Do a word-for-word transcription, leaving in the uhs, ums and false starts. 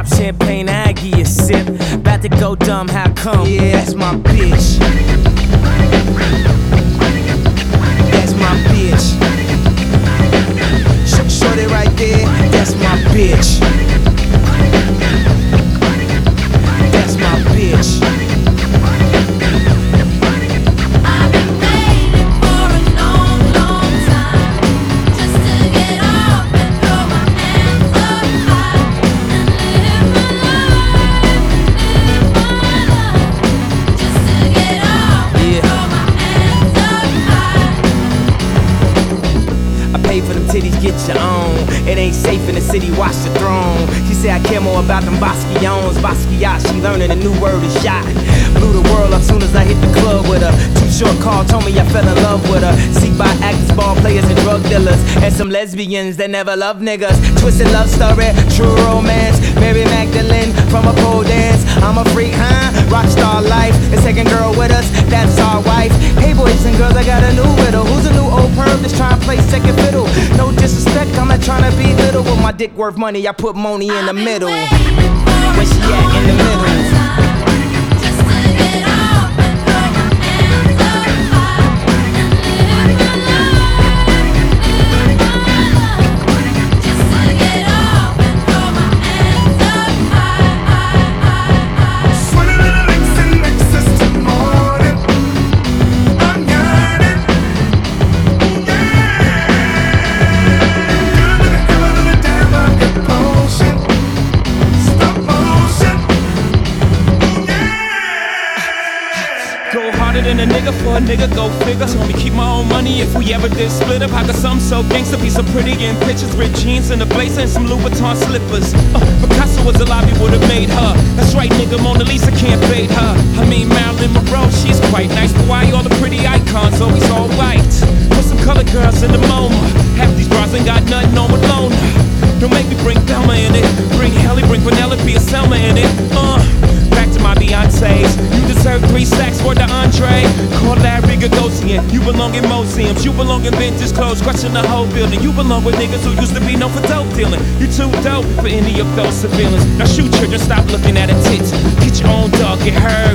Pop champagne, I give you a sip. About to go dumb, how come? Yeah, that's my bitch. That's my bitch. Sh Shorty right there, that's my bitch. That's my bitch. For them titties, get your own. It ain't safe in the city, watch the throne. She said I care more about them Basquions. Basquiat, she learning a new word is shot. Blew the world up soon as I hit the club with her. Too short call, told me I fell in love with her. Seek by actors, ball players, and drug dealers. And some lesbians that never love niggas. Twisted love story, true romance. Mary Magdalene from a pole dance. I'm a freak, huh? Rockstar life. And second girl with us, that's our wife. Hey boys and girls, I got a new riddle. Who's a new old perv that's trying to play second fiddle? No disrespect, I'm not trying to be little. With my dick worth money, I put money in the middle. Where she at in the middle? Than a nigga for a nigga, go figure. Told me keep my own money if we ever did split up. I got some so gangsta, be so pretty in pictures, ripped jeans and a blazer and some Louboutin slippers. Uh, Picasso was alive, he would've made her. That's right, nigga, Mona Lisa can't fade her. I mean Marilyn Monroe, she's quite nice, but why all the pretty icons always all white? Put some colored girls in the MoMA. Half these bras ain't got nothing on with Lona. Don't make me bring Thelma in it. Bring Halle, bring Penelope and Selma in it. Uh. Back to my Beyonce's. You deserve three stacks for the entree. Call Larry Gagosian. You belong in museums. You belong in vintage clothes. Question the whole building. You belong with niggas who used to be known for dope dealing. You too dope for any of those civilians. Now shoot children, stop looking at her tits. Get your own dog, get her.